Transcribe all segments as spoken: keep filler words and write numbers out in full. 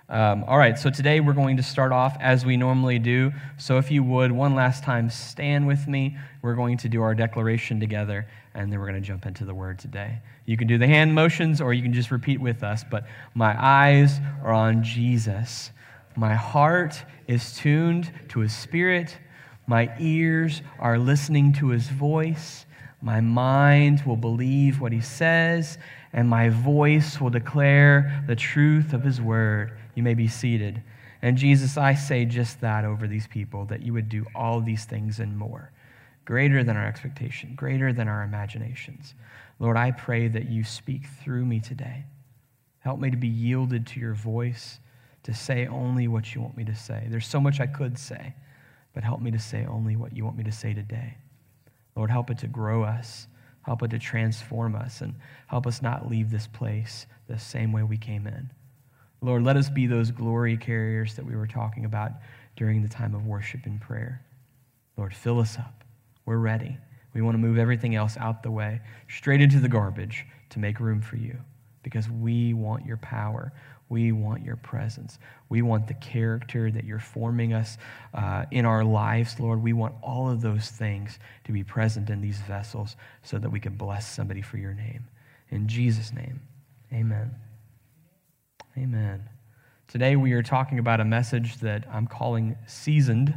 Um, all right, so today we're going to start off as we normally do. So if you would, one last time, stand with me. We're going to do our declaration together, and then we're going to jump into the word today. You can do the hand motions, or you can just repeat with us, but my eyes are on Jesus. My heart is tuned to his spirit. My ears are listening to his voice. My mind will believe what he says, and my voice will declare the truth of his word. You may be seated. And Jesus, I say just that over these people, that you would do all these things and more, greater than our expectation, greater than our imaginations. Lord, I pray that you speak through me today. Help me to be yielded to your voice, to say only what you want me to say. There's so much I could say, but help me to say only what you want me to say today. Lord, help it to grow us, help it to transform us, and help us not leave this place the same way we came in. Lord, let us be those glory carriers that we were talking about during the time of worship and prayer. Lord, fill us up. We're ready. We want to move everything else out the way, straight into the garbage to make room for you, because we want your power. We want your presence. We want the character that you're forming us uh, in our lives, Lord. We want all of those things to be present in these vessels so that we can bless somebody for your name. In Jesus' name, amen. Amen. Today we are talking about a message that I'm calling Seasoned.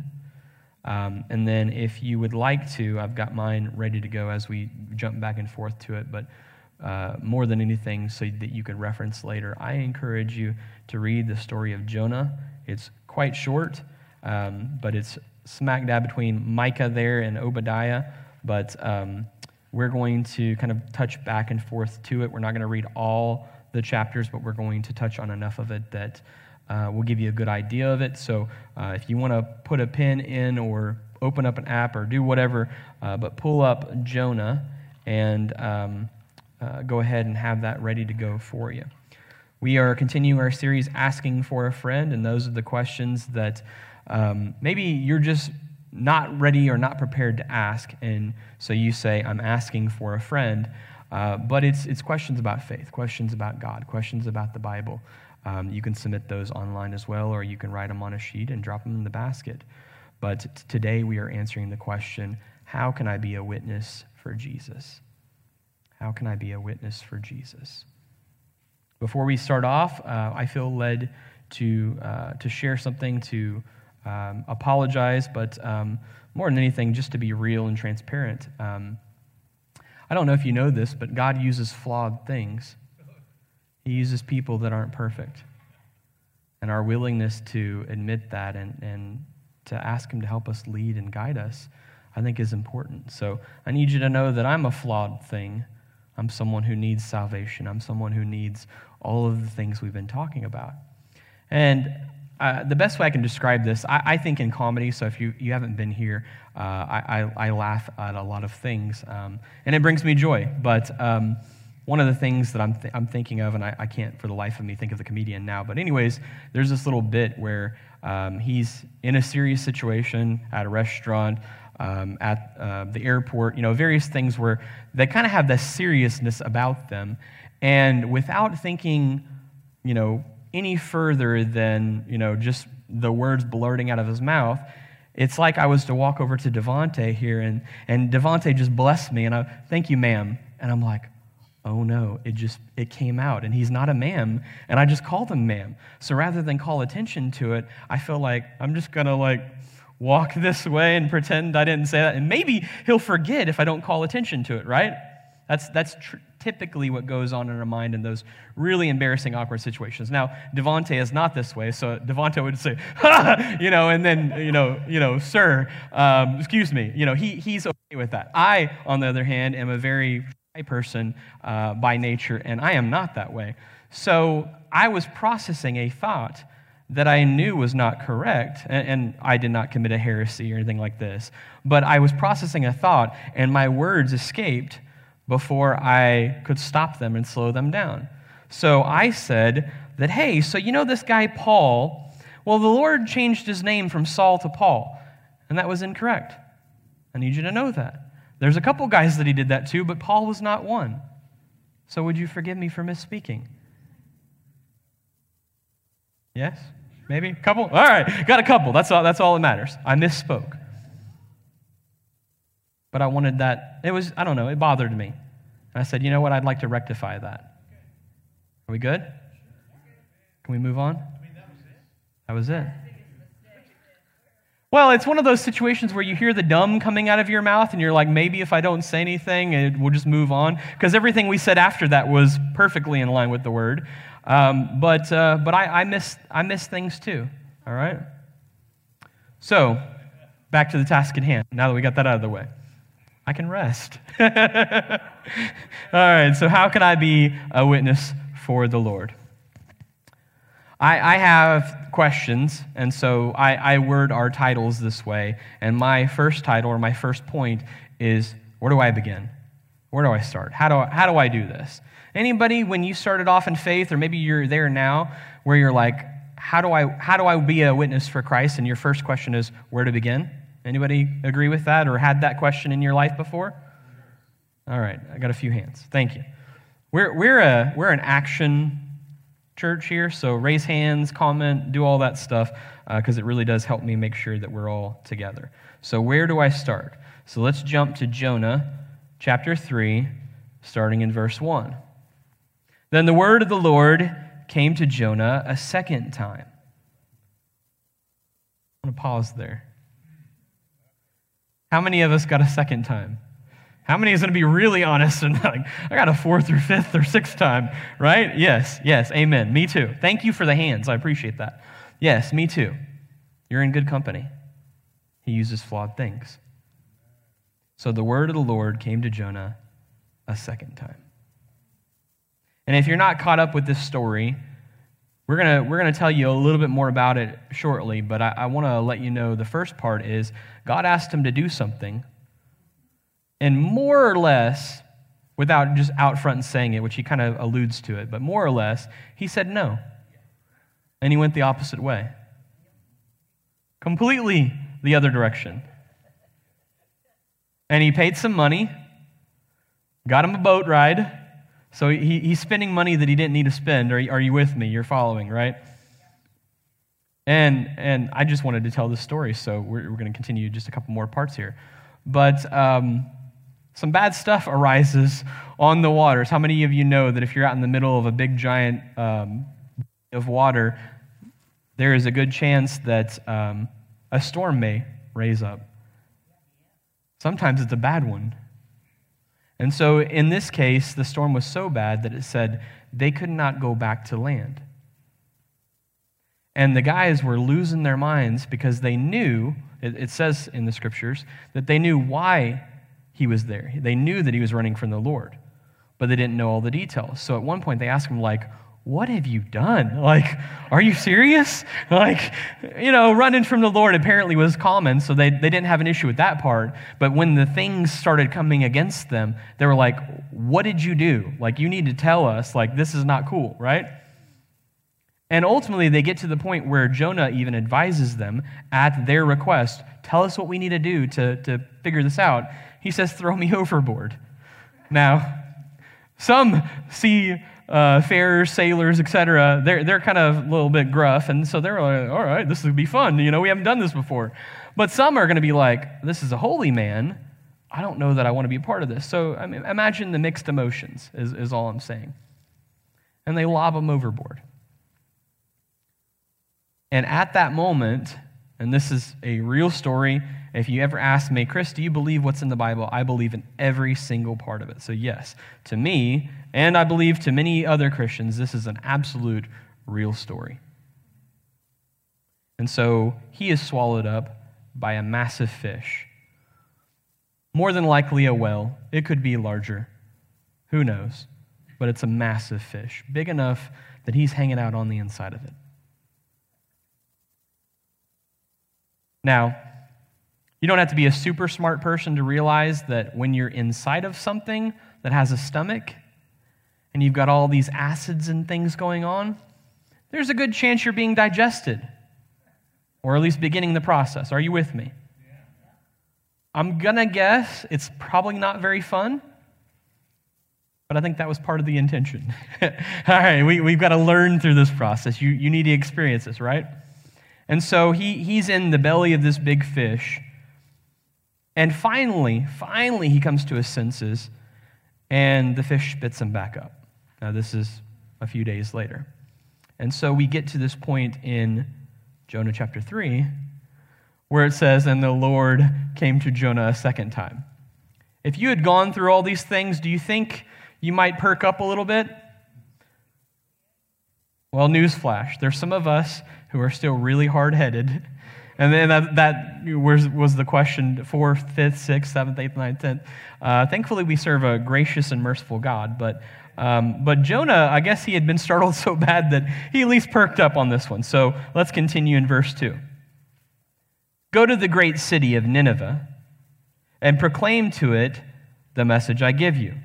Um, and then if you would like to, I've got mine ready to go as we jump back and forth to it. But uh, more than anything, so that you can reference later, I encourage you to read the story of Jonah. It's quite short, um, but it's smack dab between Micah there and Obadiah. But um, we're going to kind of touch back and forth to it. We're not going to read all the chapters, but we're going to touch on enough of it that uh, will give you a good idea of it. So uh, if you want to put a pen in or open up an app or do whatever, uh, but pull up Jonah and um, uh, go ahead and have that ready to go for you. We are continuing our series, Asking for a Friend, and those are the questions that um, maybe you're just not ready or not prepared to ask, and so you say, I'm asking for a friend. Uh, but it's it's questions about faith, questions about God, questions about the Bible. Um, you can submit those online as well, or you can write them on a sheet and drop them in the basket. But t- today we are answering the question, how can I be a witness for Jesus? How can I be a witness for Jesus? Before we start off, uh, I feel led to uh, to share something, to um, apologize, but um, more than anything, just to be real and transparent. Um, I don't know if you know this, but God uses flawed things. He uses people that aren't perfect. And our willingness to admit that and, and to ask him to help us lead and guide us, I think is important. So I need you to know that I'm a flawed thing. I'm someone who needs salvation. I'm someone who needs all of the things we've been talking about. And Uh, the best way I can describe this, I, I think in comedy, so if you, you haven't been here, uh, I, I, I laugh at a lot of things, um, and it brings me joy. But um, one of the things that I'm th- I'm thinking of, and I, I can't for the life of me think of the comedian now, but anyways, there's this little bit where um, he's in a serious situation at a restaurant, um, at uh, the airport, you know, various things where they kind of have this seriousness about them, and without thinking, you know, any further than, you know, just the words blurting out of his mouth, it's like I was to walk over to Devontae here, and, and Devontae just blessed me, and I, thank you, ma'am. And I'm like, oh no, it just, it came out, and he's not a ma'am, and I just called him ma'am. So rather than call attention to it, I feel like I'm just gonna like walk this way and pretend I didn't say that, and maybe he'll forget if I don't call attention to it, right? That's that's tr- typically what goes on in our mind in those really embarrassing, awkward situations. Now, Devontae is not this way, so Devontae would say, ha! You know, and then, you know, you know, sir, um, excuse me. You know, he he's okay with that. I, on the other hand, am a very shy person uh, by nature, and I am not that way. So I was processing a thought that I knew was not correct, and, and I did not commit a heresy or anything like this, but I was processing a thought, and my words escaped before I could stop them and slow them down. So I said that, hey, so you know this guy Paul? Well, the Lord changed his name from Saul to Paul, and that was incorrect. I need you to know that. There's a couple guys that he did that to, but Paul was not one. So would you forgive me for misspeaking? Yes? Maybe? A couple? All right, got a couple. That's all, that's all that matters. I misspoke. But I wanted that. It was, I don't know, it bothered me. And I said, you know what? I'd like to rectify that. Are we good? Can we move on? That was it. Well, it's one of those situations where you hear the dumb coming out of your mouth and you're like, maybe if I don't say anything, it, we'll just move on. Because everything we said after that was perfectly in line with the word. Um, but uh, but I, I miss I miss things too. All right? So, back to the task at hand, now that we got that out of the way. I can rest. All right, so how can I be a witness for the Lord? I, I have questions, and so I, I word our titles this way. And my first title, or my first point, is, where do I begin? Where do I start? How do I, how do I do this? Anybody, when you started off in faith, or maybe you're there now, where you're like, how do I how do I be a witness for Christ? And your first question is, where to begin? Anybody agree with that, or had that question in your life before? All right, I got a few hands. Thank you. We're we're a we're an action church here, so raise hands, comment, do all that stuff, because uh, it really does help me make sure that we're all together. So where do I start? So let's jump to Jonah chapter three, starting in verse one. Then the word of the Lord came to Jonah a second time. I'm going to pause there. How many of us got a second time? How many is going to be really honest and like, I got a fourth or fifth or sixth time, right? Yes, yes, amen. Me too. Thank you for the hands. I appreciate that. Yes, me too. You're in good company. He uses flawed things. So the word of the Lord came to Jonah a second time. And if you're not caught up with this story, we're gonna we're gonna tell you a little bit more about it shortly, but I, I want to let you know the first part is God asked him to do something, and more or less, without just out front and saying it, which he kind of alludes to it, but more or less, he said no. And he went the opposite way. Completely the other direction. And he paid some money, got him a boat ride. So he, he's spending money that he didn't need to spend. Are, are you with me? You're following, right? And and I just wanted to tell this story, so we're, we're going to continue just a couple more parts here. But um, some bad stuff arises on the waters. How many of you know that if you're out in the middle of a big giant um, of water, there is a good chance that um, a storm may raise up? Sometimes it's a bad one. And so in this case, the storm was so bad that it said they could not go back to land. And the guys were losing their minds because they knew, it says in the scriptures, that they knew why he was there. They knew that he was running from the Lord, but they didn't know all the details. So at one point they asked him, like, what have you done? Like, are you serious? Like, you know, running from the Lord apparently was common, so they, they didn't have an issue with that part. But when the things started coming against them, they were like, what did you do? Like, you need to tell us, like, this is not cool, right? And ultimately, they get to the point where Jonah even advises them at their request, tell us what we need to do to, to figure this out. He says, throw me overboard. Now, some see uh, farers, sailors, et cetera, they're, they're kind of a little bit gruff, and so they're like, all right, this would be fun. You know, we haven't done this before. But some are going to be like, this is a holy man. I don't know that I want to be a part of this. So I mean, imagine the mixed emotions is, is all I'm saying. And they lob him overboard. And at that moment, and this is a real story, if you ever ask me, Chris, do you believe what's in the Bible? I believe in every single part of it. So yes, to me, and I believe to many other Christians, this is an absolute real story. And so he is swallowed up by a massive fish. More than likely a whale. It could be larger. Who knows? But it's a massive fish, big enough that he's hanging out on the inside of it. Now, you don't have to be a super smart person to realize that when you're inside of something that has a stomach and you've got all these acids and things going on, there's a good chance you're being digested, or at least beginning the process. Are you with me? I'm going to guess it's probably not very fun. But I think that was part of the intention. All right, we, we've got to learn through this process. You, you need to experience this, right? And so he, he's in the belly of this big fish. And finally, finally, he comes to his senses, and the fish spits him back up. Now, this is a few days later. And so we get to this point in Jonah chapter three, where it says, and the Lord came to Jonah a second time. If you had gone through all these things, do you think you might perk up a little bit? Well, newsflash, there's some of us who are still really hard-headed. And then that, that was, was the question, fourth, fifth, sixth, seventh, eighth, ninth, tenth. Uh, thankfully, we serve a gracious and merciful God. But, um, but Jonah, I guess he had been startled so bad that he at least perked up on this one. So let's continue in verse two. Go to the great city of Nineveh and proclaim to it the message I give you.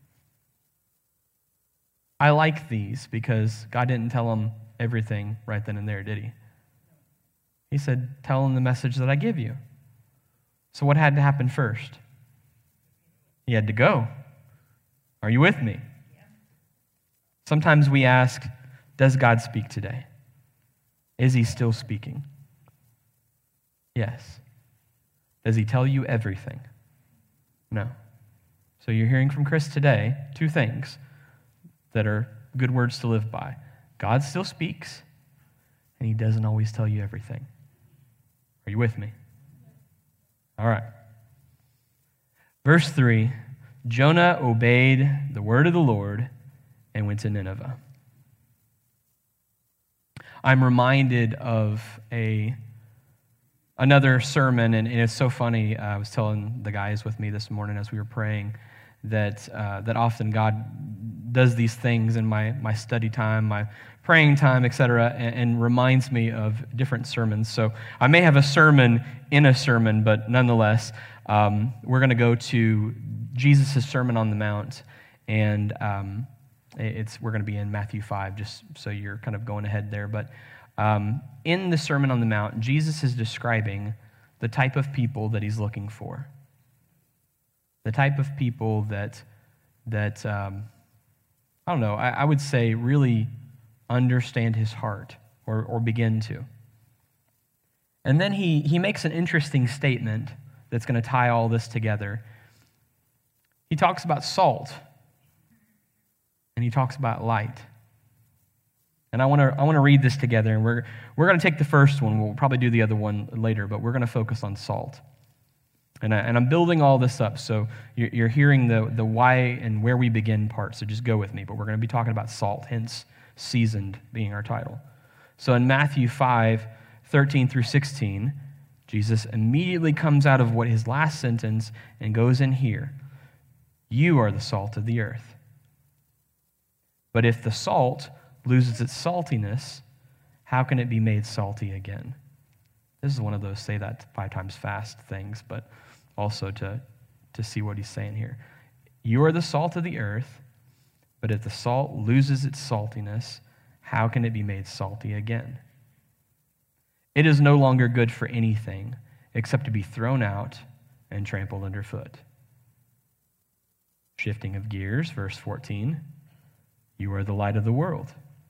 I like these because God didn't tell him everything right then and there, did he? He said, tell him the message that I give you. So what had to happen first? He had to go. Are you with me? Sometimes we ask, does God speak today? Is he still speaking? Yes. Does he tell you everything? No. So you're hearing from Chris today two things that are good words to live by. God still speaks, and he doesn't always tell you everything. Are you with me? All right. Verse three, Jonah obeyed the word of the Lord and went to Nineveh. I'm reminded of a another sermon, and, and it's so funny. Uh, I was telling the guys with me this morning as we were praying that uh, that often God does these things in my, my study time, my praying time, et cetera, and, and reminds me of different sermons. So I may have a sermon in a sermon, but nonetheless, um, we're going to go to Jesus' Sermon on the Mount, and um, it's we're going to be in Matthew five, just so you're kind of going ahead there. But um, in the Sermon on the Mount, Jesus is describing the type of people that he's looking for, the type of people that that um, I don't know, I, I would say really understand his heart or, or begin to. And then he, he makes an interesting statement that's going to tie all this together. He talks about salt, and he talks about light. And I want to I want to read this together, and we're we're going to take the first one. We'll probably do the other one later, but we're going to focus on salt. And, I, and I'm building all this up, so you're, you're hearing the, the why and where we begin part, so just go with me. But we're going to be talking about salt, hence seasoned being our title. So in Matthew five, thirteen through sixteen, Jesus immediately comes out of what his last sentence and goes in here. You are the salt of the earth. But if the salt loses its saltiness, how can it be made salty again? This is one of those say that five times fast things, but also to, to see what he's saying here. You are the salt of the earth, but if the salt loses its saltiness, how can it be made salty again? It is no longer good for anything except to be thrown out and trampled underfoot. Shifting of gears, verse fourteen. You are the light of the world.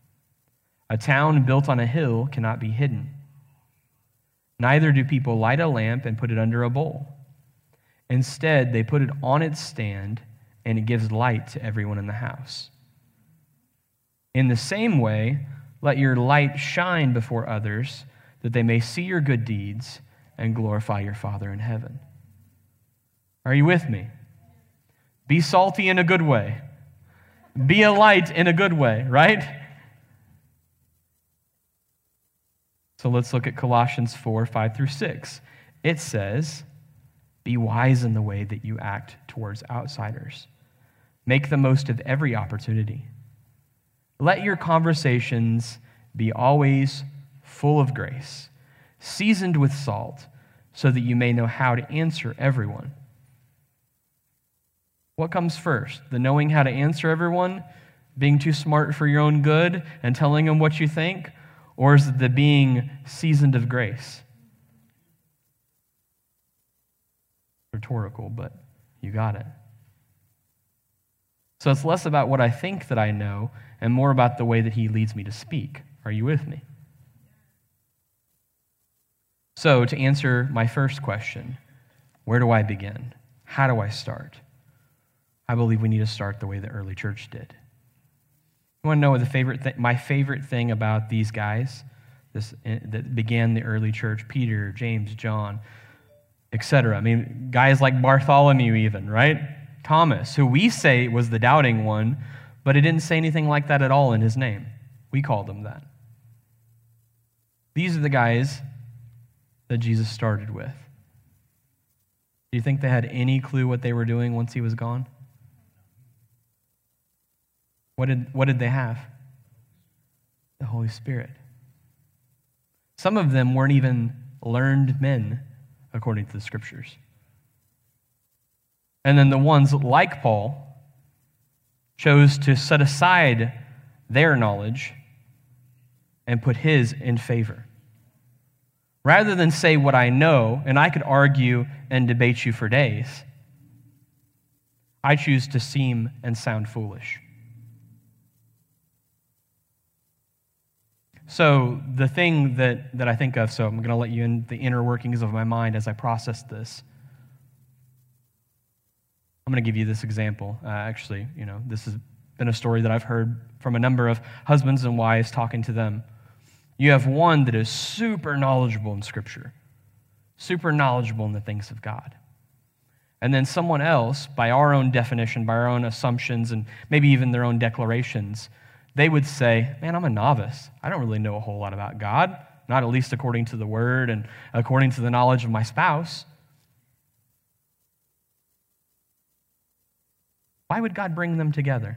A town built on a hill cannot be hidden. Neither do people light a lamp and put it under a bowl. Instead, they put it on its stand, and it gives light to everyone in the house. In the same way, let your light shine before others, that they may see your good deeds and glorify your Father in heaven. Are you with me? Be salty in a good way. Be a light in a good way, right? So let's look at Colossians four, five through six. It says, be wise in the way that you act towards outsiders. Make the most of every opportunity. Let your conversations be always full of grace, seasoned with salt, so that you may know how to answer everyone. What comes first? The knowing how to answer everyone, being too smart for your own good, and telling them what you think? Or is it the being seasoned of grace? Rhetorical, but you got it. So it's less about what I think that I know and more about the way that he leads me to speak. Are you with me? So to answer my first question, where do I begin? How do I start? I believe we need to start the way the early church did. You want to know what the favorite th- my favorite thing about these guys this, that began the early church, Peter, James, John, et cetera. I mean, guys like Bartholomew even, right? Thomas, who we say was the doubting one, but it didn't say anything like that at all in his name. We called him that. These are the guys that Jesus started with. Do you think they had any clue what they were doing once he was gone? What did, what did they have? The Holy Spirit. Some of them weren't even learned men, according to the Scriptures. And then the ones like Paul chose to set aside their knowledge and put his in favor. Rather than say what I know, and I could argue and debate you for days, I choose to seem and sound foolish. So the thing that, that I think of, so I'm going to let you in the inner workings of my mind as I process this. I'm going to give you this example. Uh, actually, you know, this has been a story that I've heard from a number of husbands and wives talking to them. You have one that is super knowledgeable in Scripture, super knowledgeable in the things of God. And then someone else, by our own definition, by our own assumptions, and maybe even their own declarations, they would say, man, I'm a novice. I don't really know a whole lot about God, not at least according to the Word and according to the knowledge of my spouse. Why would God bring them together?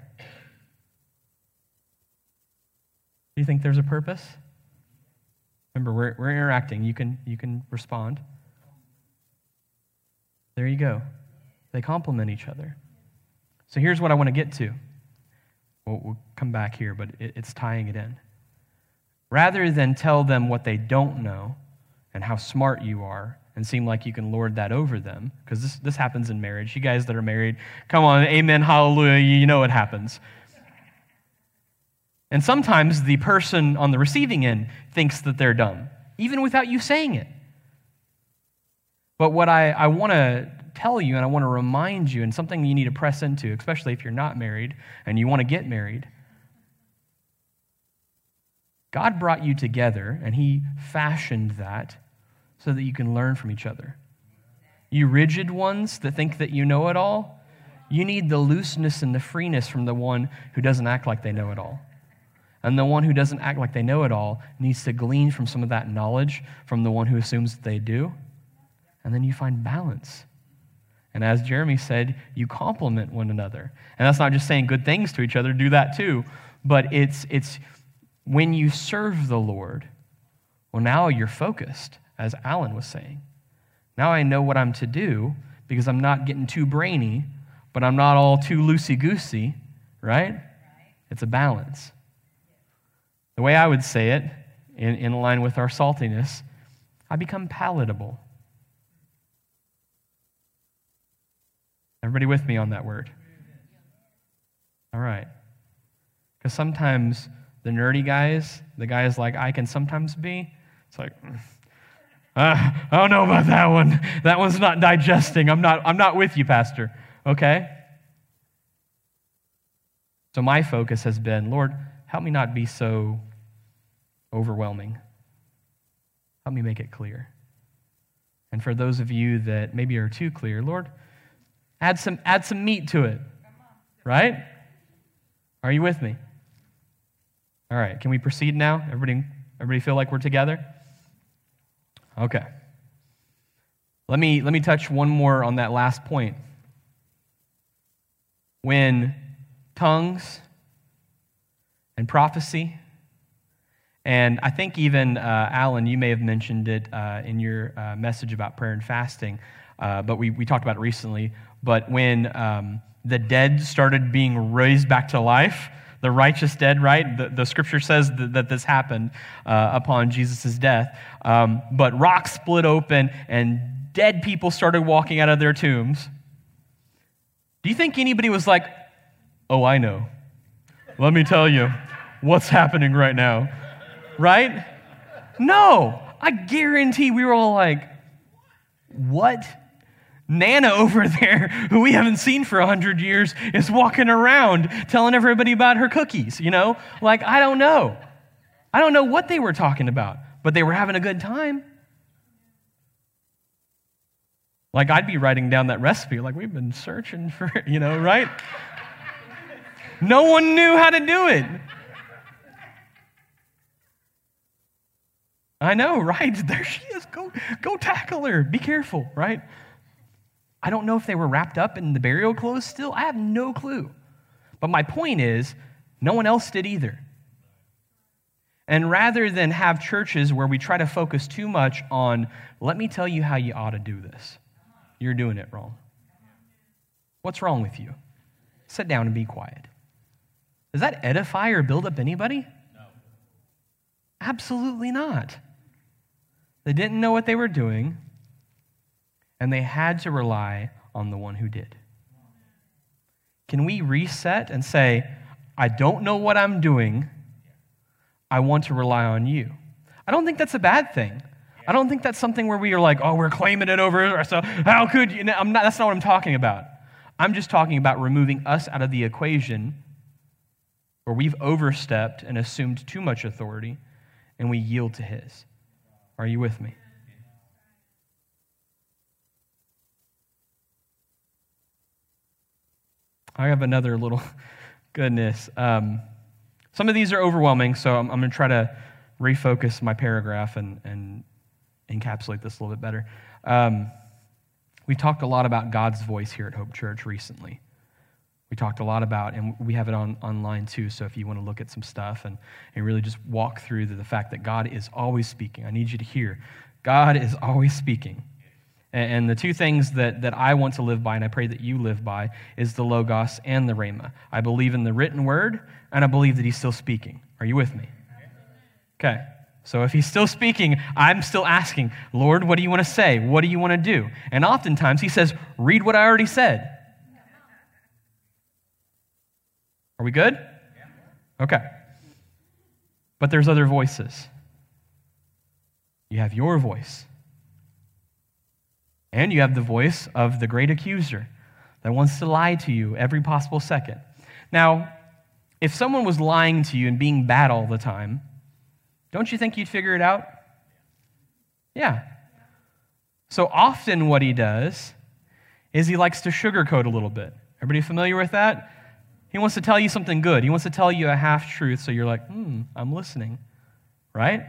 Do you think there's a purpose? Remember, we're, we're interacting. You can, you can respond. There you go. They complement each other. So here's what I want to get to. We'll, we'll come back here, but it, it's tying it in. Rather than tell them what they don't know and how smart you are and seem like you can lord that over them, because this, this happens in marriage. You guys that are married, come on, amen, hallelujah, you know it happens. And sometimes the person on the receiving end thinks that they're dumb, even without you saying it. But what I, I want to tell you and I want to remind you, and something you need to press into, especially if you're not married and you want to get married, God brought you together and he fashioned that so that you can learn from each other. You rigid ones that think that you know it all, you need the looseness and the freeness from the one who doesn't act like they know it all. And the one who doesn't act like they know it all needs to glean from some of that knowledge from the one who assumes that they do. And then you find balance. And as Jeremy said, you complement one another. And that's not just saying good things to each other, do that too. But it's it's when you serve the Lord, well, now you're focused, as Alan was saying. Now I know what I'm to do because I'm not getting too brainy, but I'm not all too loosey-goosey, right? It's a balance. The way I would say it, in, in line with our saltiness, I become palatable. Everybody with me on that word? All right. Because sometimes the nerdy guys, the guys like I can sometimes be, it's like, uh, I don't know about that one. That one's not digesting. I'm not, I'm not with you, Pastor. Okay? So my focus has been, Lord, help me not be so overwhelming. Help me make it clear. And for those of you that maybe are too clear, Lord, add some add some meat to it. Right? Are you with me? All right, can we proceed now? Everybody, everybody feel like we're together? Okay. Let me let me touch one more on that last point. When tongues and prophecy, and I think even, uh, Alan, you may have mentioned it uh, in your uh, message about prayer and fasting, uh, but we, we talked about it recently, but when um, the dead started being raised back to life, the righteous dead, right? The, the scripture says that, that this happened uh, upon Jesus' death, um, but rocks split open and dead people started walking out of their tombs. Do you think anybody was like, oh, I know. Let me tell you what's happening right now. Right? No, I guarantee we were all like, what? Nana over there, who we haven't seen for a hundred years, is walking around telling everybody about her cookies, you know? Like, I don't know. I don't know what they were talking about, but they were having a good time. Like, I'd be writing down that recipe, like, we've been searching for, you know, right? No one knew how to do it. I know, right? There she is. Go, go tackle her. Be careful, right? I don't know if they were wrapped up in the burial clothes still. I have no clue. But my point is, no one else did either. And rather than have churches where we try to focus too much on, let me tell you how you ought to do this, you're doing it wrong. What's wrong with you? Sit down and be quiet. Does that edify or build up anybody? No. Absolutely not. They didn't know what they were doing, and they had to rely on the one who did. Can we reset and say, I don't know what I'm doing, I want to rely on you? I don't think that's a bad thing. I don't think that's something where we are like, oh, we're claiming it over, so how could you? I'm not, that's not what I'm talking about. I'm just talking about removing us out of the equation where we've overstepped and assumed too much authority, and we yield to his. Are you with me? I have another little, goodness. Um, some of these are overwhelming, so I'm, I'm going to try to refocus my paragraph and, and encapsulate this a little bit better. Um, we talked a lot about God's voice here at Hope Church recently. We talked a lot about, and we have it on online too, so if you want to look at some stuff and, and really just walk through the, the fact that God is always speaking. I need you to hear, God is always speaking. And, and the two things that, that I want to live by, and I pray that you live by, is the Logos and the Rhema. I believe in the written word, and I believe that he's still speaking. Are you with me? Okay. So if he's still speaking, I'm still asking, Lord, what do you want to say? What do you want to do? And oftentimes he says, read what I already said. Are we good? Okay. But there's other voices. You have your voice. And you have the voice of the great accuser that wants to lie to you every possible second. Now, if someone was lying to you and being bad all the time, don't you think you'd figure it out? Yeah. So often what he does is he likes to sugarcoat a little bit. Everybody familiar with that? He wants to tell you something good. He wants to tell you a half-truth, so you're like, hmm, I'm listening, right?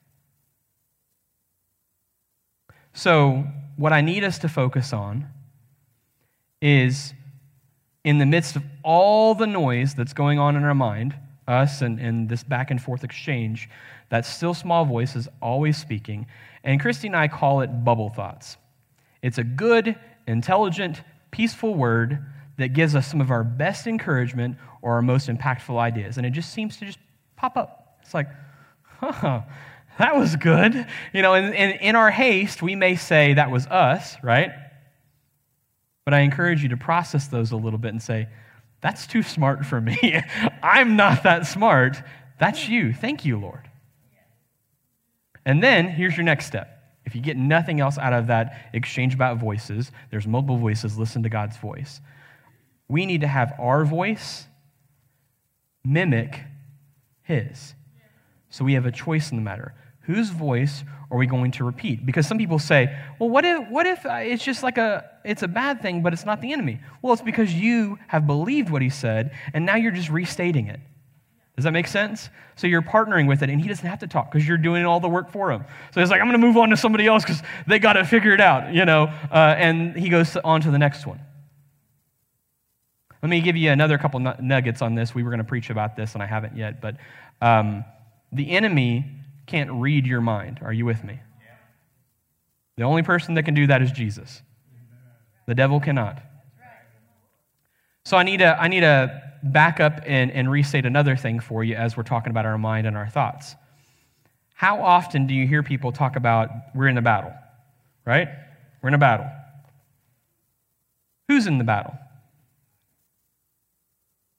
So what I need us to focus on is, in the midst of all the noise that's going on in our mind, us and, and this back and forth exchange, that still small voice is always speaking. And Christy and I call it bubble thoughts. It's a good, intelligent, peaceful word that gives us some of our best encouragement or our most impactful ideas. And it just seems to just pop up. It's like, huh, that was good. You know, and, and in our haste, we may say that was us, right? But I encourage you to process those a little bit and say, that's too smart for me. I'm not that smart. That's you. Thank you, Lord. And then here's your next step. If you get nothing else out of that exchange about voices, there's multiple voices, listen to God's voice. We need to have our voice mimic his. So we have a choice in the matter. Whose voice are we going to repeat? Because some people say, well, what if what if it's just like a, it's a bad thing, but it's not the enemy? Well, it's because you have believed what he said, and now you're just restating it. Does that make sense? So you're partnering with it, and he doesn't have to talk because you're doing all the work for him. So he's like, I'm going to move on to somebody else because they got it figured out, you know, uh, and he goes on to the next one. Let me give you another couple nuggets on this. We were going to preach about this, and I haven't yet, but um, the enemy can't read your mind. Are you with me? Yeah. The only person that can do that is Jesus. The devil cannot. So I need to I need to back up and, and restate another thing for you as we're talking about our mind and our thoughts. How often do you hear people talk about we're in a battle, right? We're in a battle. Who's in the battle?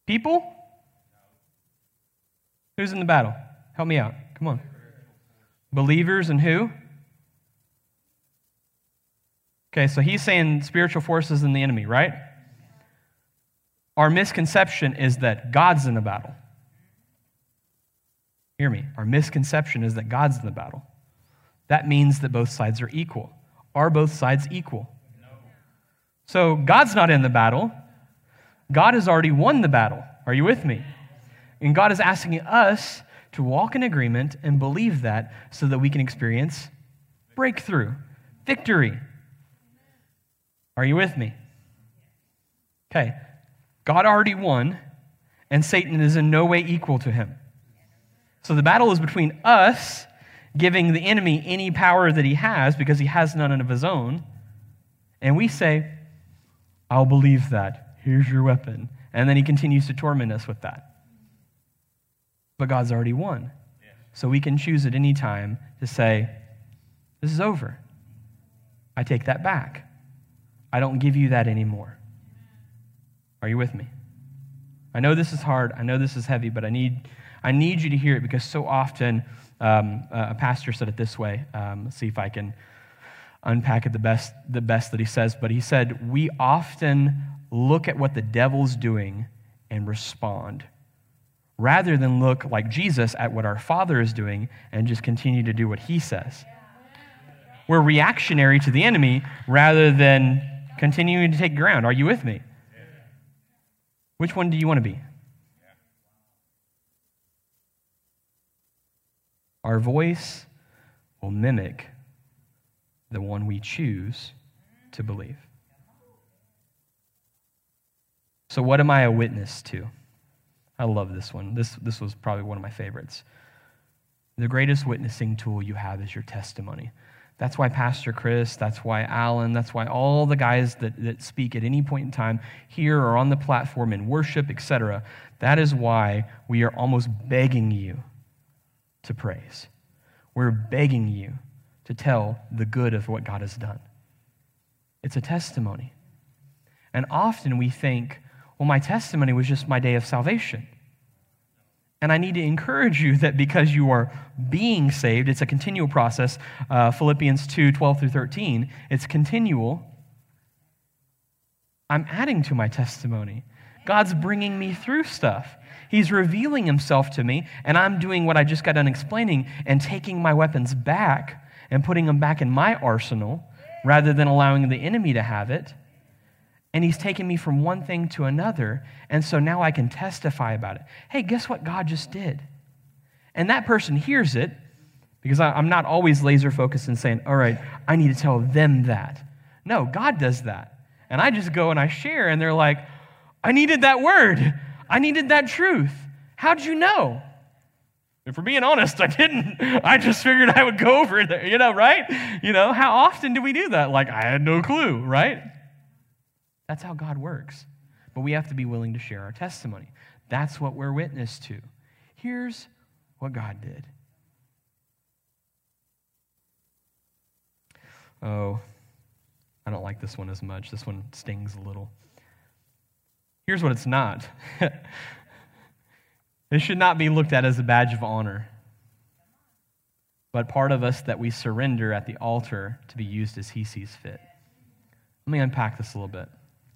People? Who's in the battle? Help me out. Come on. Believers and who? Okay, so he's saying spiritual forces and the enemy, right? Our misconception is that God's in the battle. Hear me. Our misconception is that God's in the battle. That means that both sides are equal. Are both sides equal? No. So God's not in the battle. God has already won the battle. Are you with me? And God is asking us to walk in agreement and believe that so that we can experience breakthrough, victory. Are you with me? Okay. God already won, and Satan is in no way equal to him. So the battle is between us giving the enemy any power that he has because he has none of his own, and we say, I'll believe that. Here's your weapon. And then he continues to torment us with that. But God's already won. So we can choose at any time to say, this is over. I take that back. I don't give you that anymore. Are you with me? I know this is hard. I know this is heavy, but I need I need you to hear it because so often, um, a pastor said it this way. Um, let's see if I can unpack it the best, the best that he says. But he said, we often look at what the devil's doing and respond, rather than look like Jesus at what our Father is doing and just continue to do what he says. We're reactionary to the enemy rather than continuing to take ground. Are you with me? Which one do you want to be? Our voice will mimic the one we choose to believe. So what am I a witness to? I love this one. This, this was probably one of my favorites. The greatest witnessing tool you have is your testimony. That's why Pastor Chris, that's why Alan, that's why all the guys that, that speak at any point in time here or on the platform in worship, et cetera, that is why we are almost begging you to praise. We're begging you to tell the good of what God has done. It's a testimony. And often we think, well, my testimony was just my day of salvation. And I need to encourage you that because you are being saved, it's a continual process. Uh, Philippians two, twelve through thirteen, it's continual. I'm adding to my testimony. God's bringing me through stuff. He's revealing himself to me, and I'm doing what I just got done explaining and taking my weapons back and putting them back in my arsenal rather than allowing the enemy to have it. And he's taken me from one thing to another, and so now I can testify about it. Hey, guess what God just did? And that person hears it, because I'm not always laser focused and saying, all right, I need to tell them that. No, God does that. And I just go and I share, and they're like, I needed that word. I needed that truth. How'd you know? If we're being honest, I didn't. I just figured I would go over there, you know, right? You know, how often do we do that? Like, I had no clue, right? That's how God works. But we have to be willing to share our testimony. That's what we're witness to. Here's what God did. Oh, I don't like this one as much. This one stings a little. Here's what it's not. It should not be looked at as a badge of honor, but part of us that we surrender at the altar to be used as he sees fit. Let me unpack this a little bit.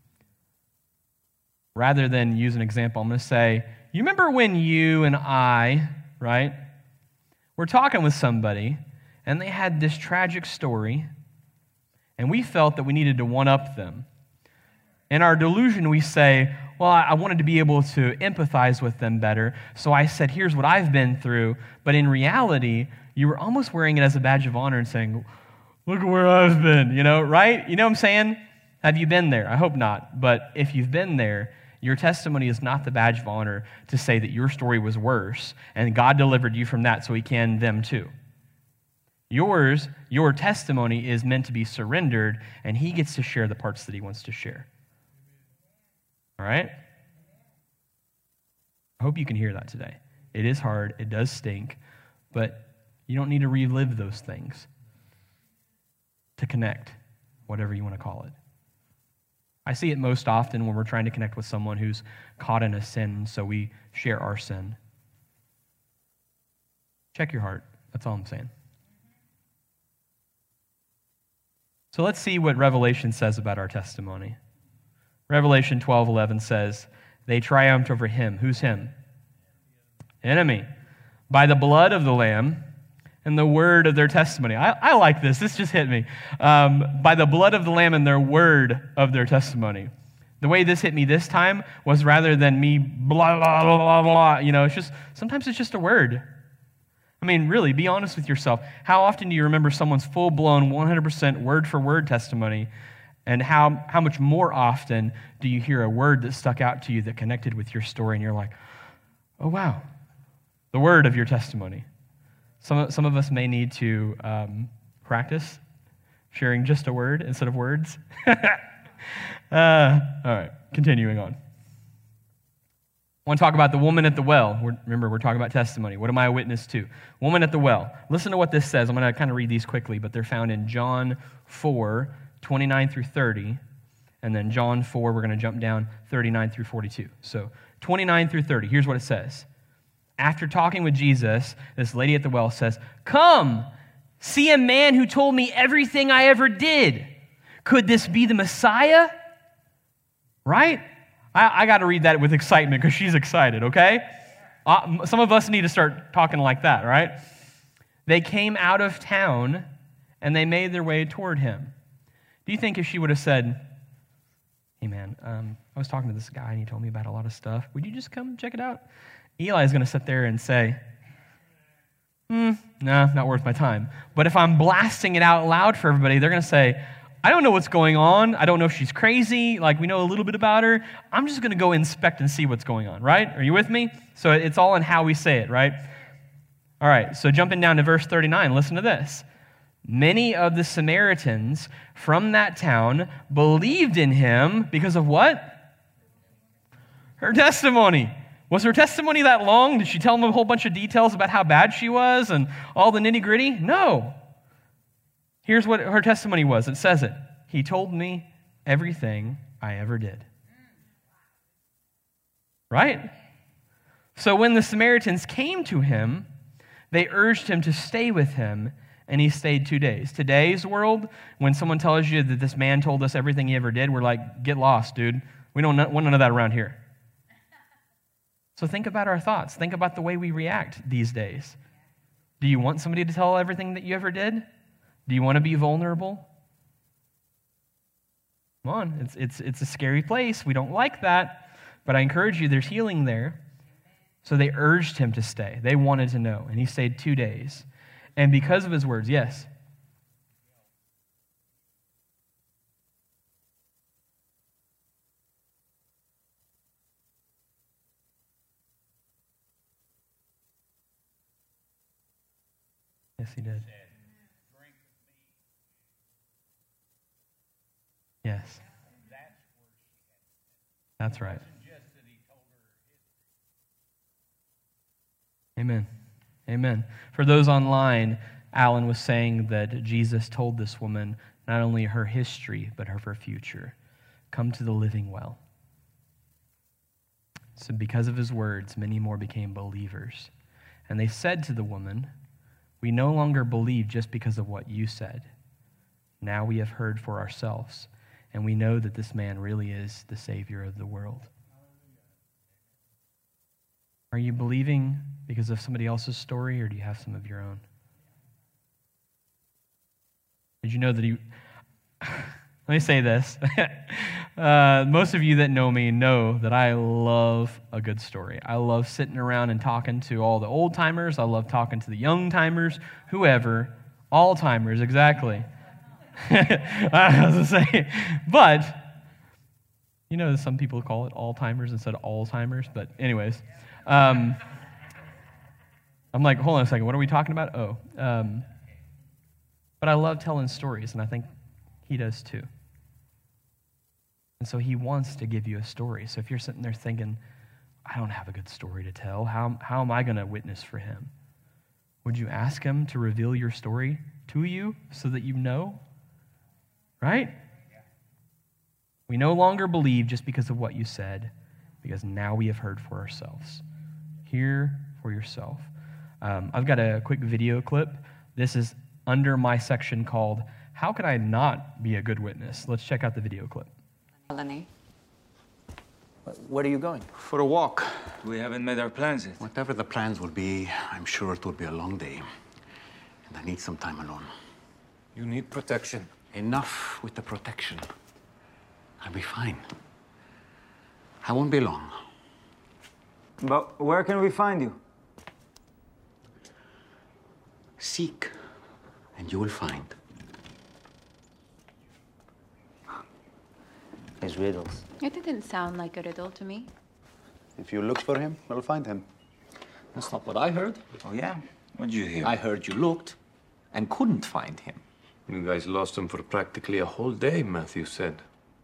Rather than use an example, I'm going to say, you remember when you and I, right, were talking with somebody, and they had this tragic story, and we felt that we needed to one-up them. In our delusion, we say, well, I wanted to be able to empathize with them better, so I said, here's what I've been through. But in reality, you were almost wearing it as a badge of honor and saying, look at where I've been, you know, right? You know what I'm saying? Have you been there? I hope not. But if you've been there, your testimony is not the badge of honor to say that your story was worse, and God delivered you from that so he can them too. Yours, your testimony is meant to be surrendered, and he gets to share the parts that he wants to share. All right? I hope you can hear that today. It is hard. It does stink. But you don't need to relive those things to connect, whatever you want to call it. I see it most often when we're trying to connect with someone who's caught in a sin, so we share our sin. Check your heart. That's all I'm saying. So let's see what Revelation says about our testimony. Revelation twelve eleven says, they triumphed over him. Who's him? Enemy. By the blood of the Lamb and the word of their testimony. I, I like this. This just hit me. Um, by the blood of the Lamb and their word of their testimony. The way this hit me this time was rather than me blah, blah, blah, blah, blah. You know, it's just, sometimes it's just a word. I mean, really, be honest with yourself. How often do you remember someone's full-blown, one hundred percent word-for-word testimony? And how, how much more often do you hear a word that stuck out to you that connected with your story, and you're like, oh, wow, the word of your testimony. Some, some of us may need to um, practice sharing just a word instead of words. uh, all right, continuing on. I want to talk about the woman at the well. We're, remember, we're talking about testimony. What am I a witness to? Woman at the well. Listen to what this says. I'm going to kind of read these quickly, but they're found in John four, twenty-nine through thirty, and then John four, we're going to jump down thirty-nine through forty-two. So twenty-nine through thirty, here's what it says. After talking with Jesus, this lady at the well says, "Come, see a man who told me everything I ever did. Could this be the Messiah?" Right? I, I got to read that with excitement because she's excited, okay? Uh, some of us need to start talking like that, right? They came out of town and they made their way toward him. Do you think if she would have said, "Hey man, um, I was talking to this guy and he told me about a lot of stuff. Would you just come check it out?" Eli's going to sit there and say, hmm, nah, not worth my time. But if I'm blasting it out loud for everybody, they're going to say, "I don't know what's going on. I don't know if she's crazy. Like, we know a little bit about her. I'm just going to go inspect and see what's going on," right? Are you with me? So it's all in how we say it, right? All right, so jumping down to verse thirty-nine, listen to this. Many of the Samaritans from that town believed in him because of what? Her testimony. Was her testimony that long? Did she tell them a whole bunch of details about how bad she was and all the nitty-gritty? No. Here's what her testimony was. It says it. He told me everything I ever did. Right? So when the Samaritans came to him, they urged him to stay with him, and he stayed two days. Today's world, when someone tells you that this man told us everything he ever did, we're like, get lost, dude. We don't want none of that around here. So think about our thoughts. Think about the way we react these days. Do you want somebody to tell everything that you ever did? Do you want to be vulnerable? Come on, it's, it's, it's a scary place. We don't like that. But I encourage you, there's healing there. So they urged him to stay. They wanted to know. And he stayed two days. And because of his words, yes. Yes, he did. Yes. That's right. Amen. Amen. For those online, Alan was saying that Jesus told this woman not only her history, but of her future. Come to the living well. So because of his words, many more became believers. And they said to the woman, "We no longer believe just because of what you said. Now we have heard for ourselves, and we know that this man really is the Savior of the world." Are you believing because of somebody else's story, or do you have some of your own? Did you know that he... Let me say this. uh, most of you that know me know that I love a good story. I love sitting around and talking to all the old-timers. I love talking to the young-timers, whoever. All-timers, exactly. I was going to say, but, you know, some people call it all-timers instead of all-timers, but anyways. Um, I'm like, hold on a second, what are we talking about? Oh. Um, but I love telling stories, and I think he does too. And so he wants to give you a story. So if you're sitting there thinking, I don't have a good story to tell, how, how am I going to witness for him? Would you ask him to reveal your story to you so that you know? Right? We no longer believe just because of what you said, because now we have heard for ourselves. Hear for yourself. Um, I've got a quick video clip. This is under my section called, How Could I Not Be a Good Witness? Let's check out the video clip. Melanie. Where are you going? For a walk. We haven't made our plans yet. Whatever the plans will be, I'm sure it will be a long day. And I need some time alone. You need protection. Enough with the protection. I'll be fine. I won't be long. But where can we find you? Seek, and you will find. His riddles. It didn't sound like a riddle to me. If you look for him, you'll find him. That's not what I heard. Oh, yeah? What did you hear? I heard you looked and couldn't find him. You guys lost him for practically a whole day, Matthew said.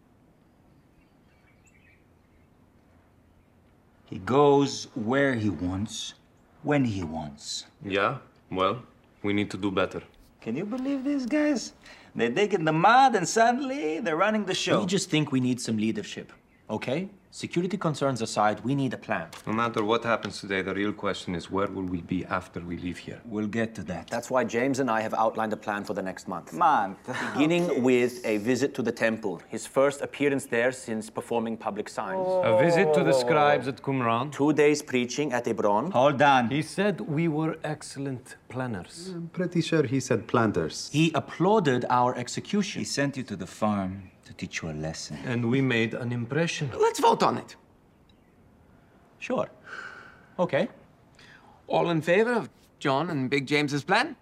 He goes where he wants, when he wants. Yeah? Well, we need to do better. Can you believe these guys? They dig in the mud and suddenly they're running the show. We just think we need some leadership, okay? Security concerns aside, we need a plan. No matter what happens today, the real question is where will we be after we leave here? We'll get to that. That's why James and I have outlined a plan for the next month. Month. Beginning okay. with a visit to the temple. His first appearance there since performing public signs. Oh. A visit to the scribes at Qumran. Two days preaching at Hebron. Hold on. He said we were excellent planners. I'm pretty sure he said planters. He applauded our execution. He sent you to the farm to teach you a lesson. And we made an impression. Let's vote on it. Sure. Okay. All in favor of John and Big James's plan?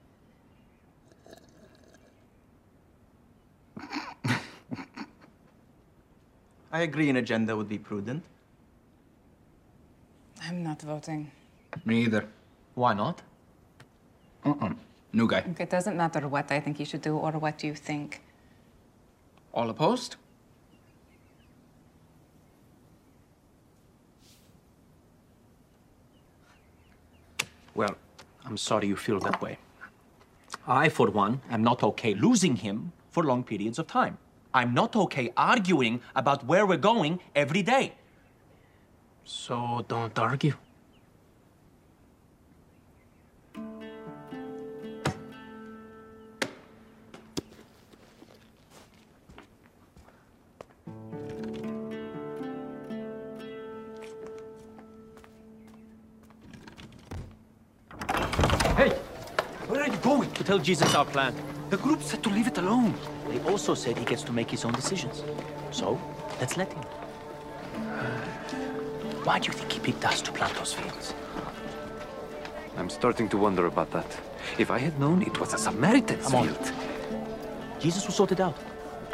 I agree an agenda would be prudent. I'm not voting. Me either. Why not? Uh-uh. New guy. It doesn't matter what I think you should do or what you think. All opposed? Well, I'm sorry you feel that way. I, for one, am not okay losing him for long periods of time. I'm not okay arguing about where we're going every day. So don't argue. Hey! Where are you going? To tell Jesus our plan. The group said to leave it alone. They also said he gets to make his own decisions. So, let's let him. Why do you think he picked us to plant those fields? I'm starting to wonder about that. If I had known it was a Samaritan's Come on. field. Jesus will sort it out.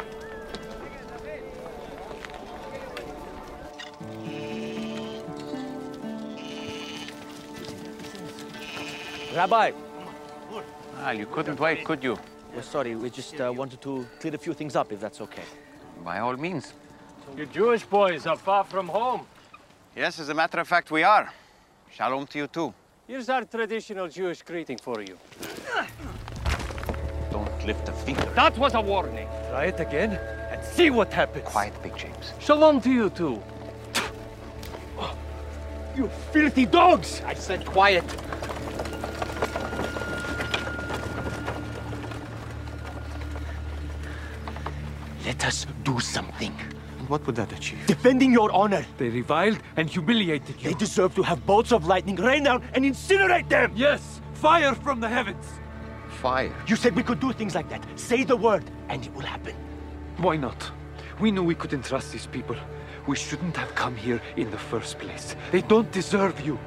Rabbi. Ah, you couldn't wait, could you? We're sorry, we just uh, wanted to clear a few things up, if that's okay. By all means. You Jewish boys are far from home. Yes, as a matter of fact, we are. Shalom to you, too. Here's our traditional Jewish greeting for you. Don't lift a finger. That was a warning. Try it again and see what happens. Quiet, Big James. Shalom to you, too. You filthy dogs! I said quiet. Let us do something. And what would that achieve? Defending your honor. They reviled and humiliated you. They deserve to have bolts of lightning rain down and incinerate them! Yes, fire from the heavens. Fire. You said we could do things like that. Say the word, and it will happen. Why not? We knew we couldn't trust these people. We shouldn't have come here in the first place. They don't deserve you.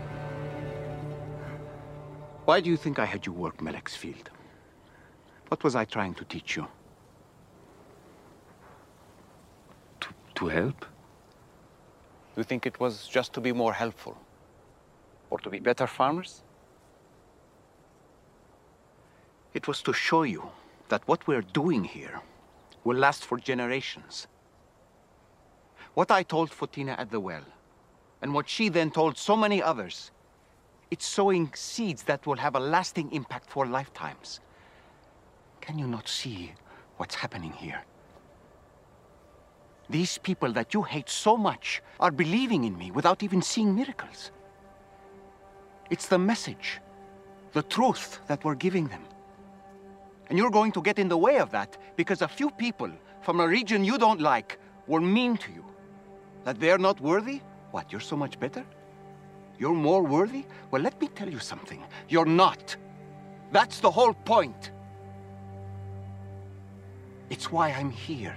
Why do you think I had you work Melek's field? What was I trying to teach you? To, to help? You think it was just to be more helpful? Or to be better farmers? It was to show you that what we're doing here will last for generations. What I told Fotina at the well, and what she then told so many others, it's sowing seeds that will have a lasting impact for lifetimes. Can you not see what's happening here? These people that you hate so much are believing in me without even seeing miracles. It's the message, the truth that we're giving them. And you're going to get in the way of that because a few people from a region you don't like were mean to you. That they're not worthy? What, you're so much better? You're more worthy? Well, let me tell you something. You're not. That's the whole point. It's why I'm here.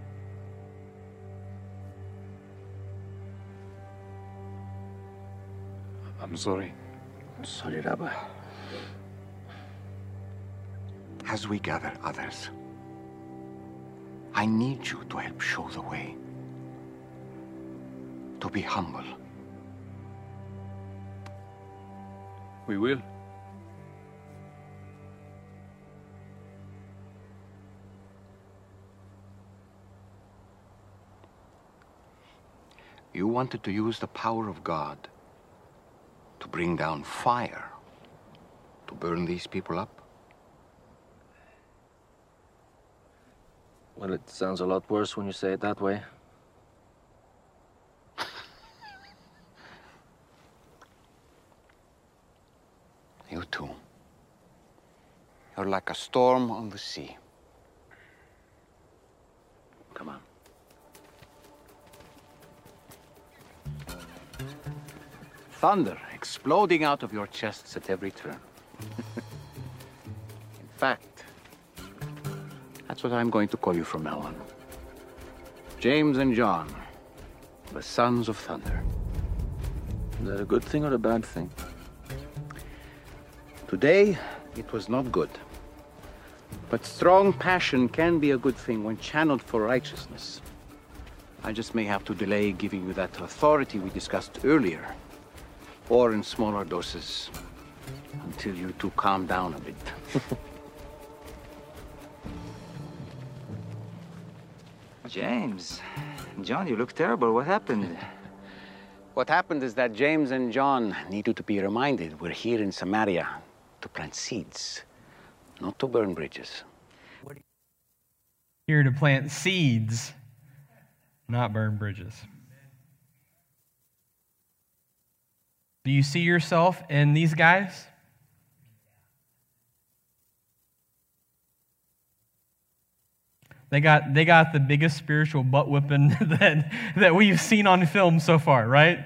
I'm sorry. Sorry, Rabbi. As we gather others, I need you to help show the way. To be humble. We will. You wanted to use the power of God to bring down fire, to burn these people up? Well, it sounds a lot worse when you say it that way. You too. You're like a storm on the sea. Come on. Thunder exploding out of your chests at every turn. In fact, that's what I'm going to call you from now on. James and John, the sons of thunder. Is that a good thing or a bad thing? Today, it was not good. But strong passion can be a good thing when channeled for righteousness. I just may have to delay giving you that authority we discussed earlier, or in smaller doses, until you two calm down a bit. James, John, you look terrible. What happened? What happened is that James and John needed to be reminded we're here in Samaria to plant seeds, not to burn bridges. Here to plant seeds, not burn bridges. Do you see yourself in these guys? They got, they got the biggest spiritual butt whipping that, that we've seen on film so far, right?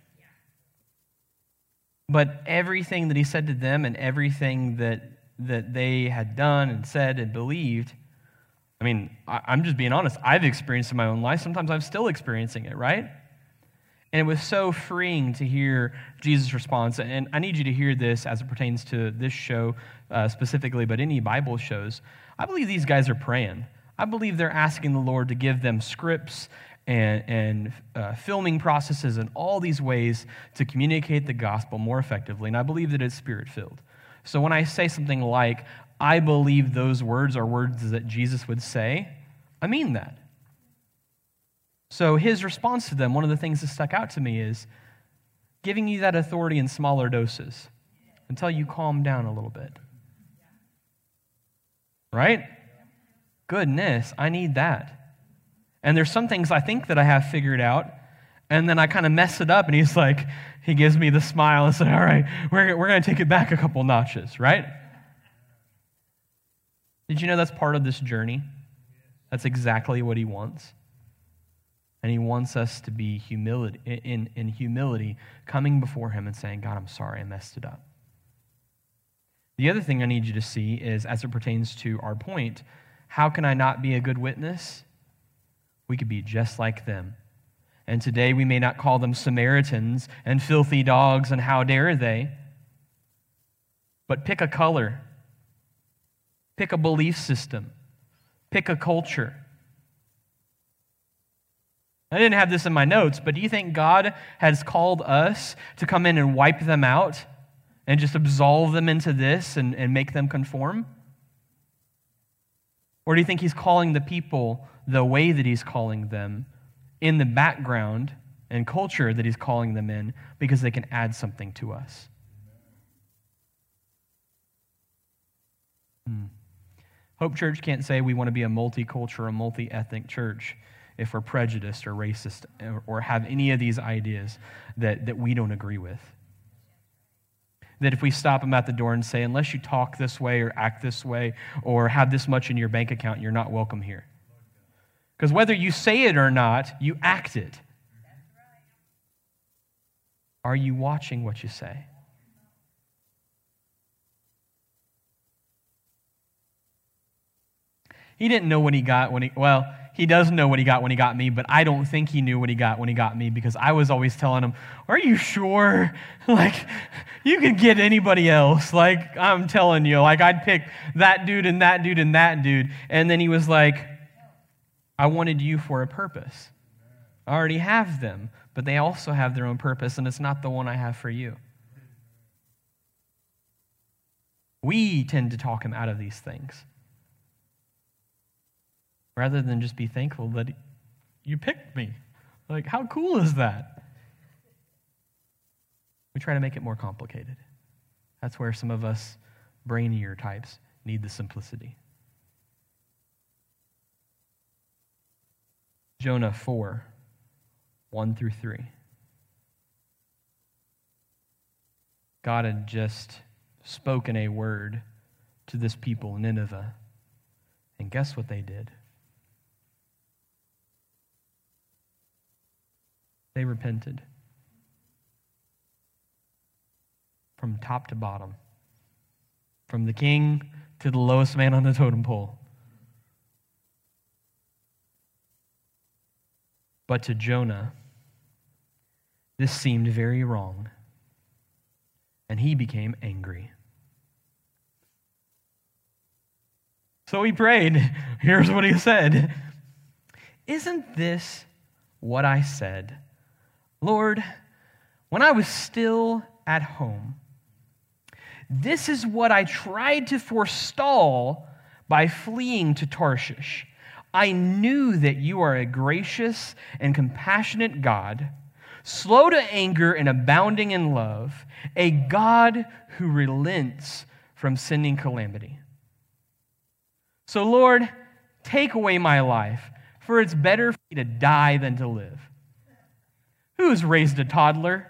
But everything that he said to them and everything that, that they had done and said and believed, I mean, I, I'm just being honest, I've experienced in my own life. Sometimes I'm still experiencing it, right? And it was so freeing to hear Jesus' response. And I need you to hear this as it pertains to this show uh, specifically, but any Bible shows. I believe these guys are praying. I believe they're asking the Lord to give them scripts and, and uh, filming processes and all these ways to communicate the gospel more effectively. And I believe that it's spirit-filled. So when I say something like, I believe those words are words that Jesus would say, I mean that. So his response to them, one of the things that stuck out to me is giving you that authority in smaller doses until you calm down a little bit. Right? Goodness, I need that. And there's some things I think that I have figured out, and then I kind of mess it up, and he's like, he gives me the smile and says, all right, we're, we're going to take it back a couple notches, right? Did you know that's part of this journey? That's exactly what he wants. And he wants us to be humility, in, in humility, coming before him and saying, God, I'm sorry, I messed it up. The other thing I need you to see is, as it pertains to our point, how can I not be a good witness? We could be just like them. And today we may not call them Samaritans and filthy dogs and how dare they, but pick a color, pick a belief system, pick a culture. I didn't have this in my notes, but do you think God has called us to come in and wipe them out and just absolve them into this and, and make them conform? Or do you think he's calling the people the way that he's calling them in the background and culture that he's calling them in because they can add something to us? Hmm. Hope Church can't say we want to be a multicultural, multi-ethnic church if we're prejudiced or racist or, or have any of these ideas that, that we don't agree with. That if we stop them at the door and say, unless you talk this way or act this way or have this much in your bank account, you're not welcome here. Because whether you say it or not, you act it. Are you watching what you say? He didn't know what he got when he, well, he does know what he got when he got me, but I don't think he knew what he got when he got me because I was always telling him, are you sure? Like, you could get anybody else. Like, I'm telling you, like, I'd pick that dude and that dude and that dude. And then he was like, I wanted you for a purpose. I already have them, but they also have their own purpose, and it's not the one I have for you. We tend to talk him out of these things, rather than just be thankful that you picked me. Like, how cool is that? We try to make it more complicated. That's where some of us brainier types need the simplicity. Jonah four, one through three. God had just spoken a word to this people, Nineveh. And guess what they did? They repented. From top to bottom. From the king to the lowest man on the totem pole. But to Jonah, this seemed very wrong. And he became angry. So he prayed. Here's what he said. Isn't this what I said? Lord, when I was still at home, this is what I tried to forestall by fleeing to Tarshish. I knew that you are a gracious and compassionate God, slow to anger and abounding in love, a God who relents from sending calamity. So, Lord, take away my life, for it's better for me to die than to live. Who's raised a toddler?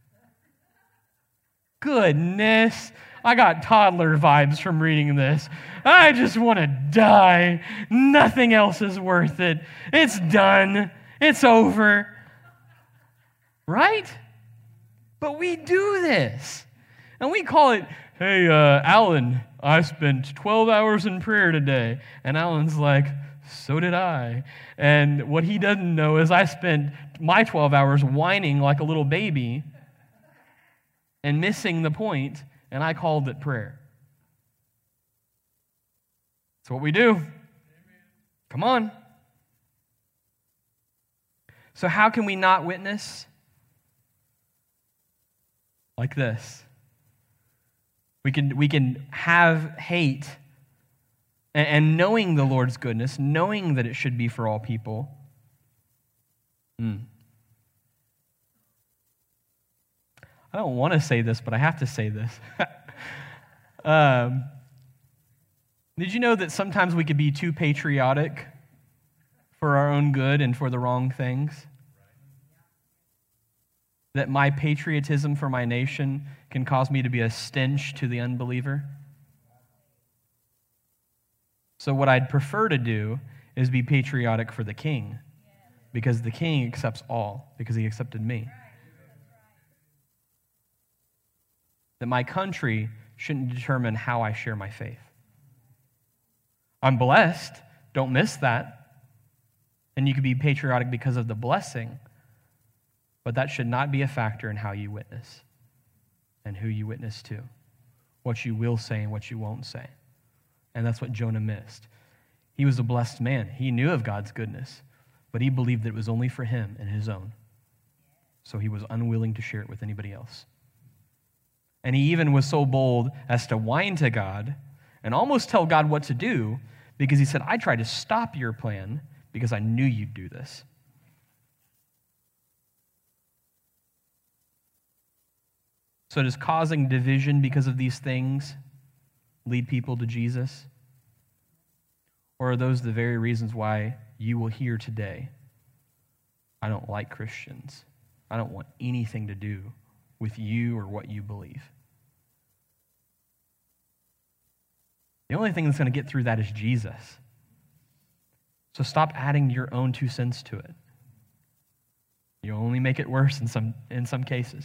Goodness, I got toddler vibes from reading this. I just want to die. Nothing else is worth it. It's done. It's over. Right? But we do this. And we call it, hey, uh, Alan, I spent twelve hours in prayer today. And Alan's like, so did I. And what he doesn't know is I spent my twelve hours whining like a little baby and missing the point, and I called it prayer. That's what we do. Come on. So how can we not witness? Like this. We can, we can have hate and, and knowing the Lord's goodness, knowing that it should be for all people. Mm. I don't want to say this, but I have to say this. um, did you know that sometimes we could be too patriotic for our own good and for the wrong things? That my patriotism for my nation can cause me to be a stench to the unbeliever? So what I'd prefer to do is be patriotic for the king, because the king accepts all, because he accepted me. That my country shouldn't determine how I share my faith. I'm blessed. Don't miss that. And you can be patriotic because of the blessing, but that should not be a factor in how you witness and who you witness to, what you will say and what you won't say. And that's what Jonah missed. He was a blessed man. He knew of God's goodness, but he believed that it was only for him and his own. So he was unwilling to share it with anybody else. And he even was so bold as to whine to God and almost tell God what to do, because he said, I tried to stop your plan because I knew you'd do this. So does causing division because of these things lead people to Jesus? Or are those the very reasons why you will hear today I don't like Christians. I don't want anything to do with you or what you believe. The only thing that's going to get through that is Jesus. So stop adding your own two cents to it. You only make it worse in some, in some cases.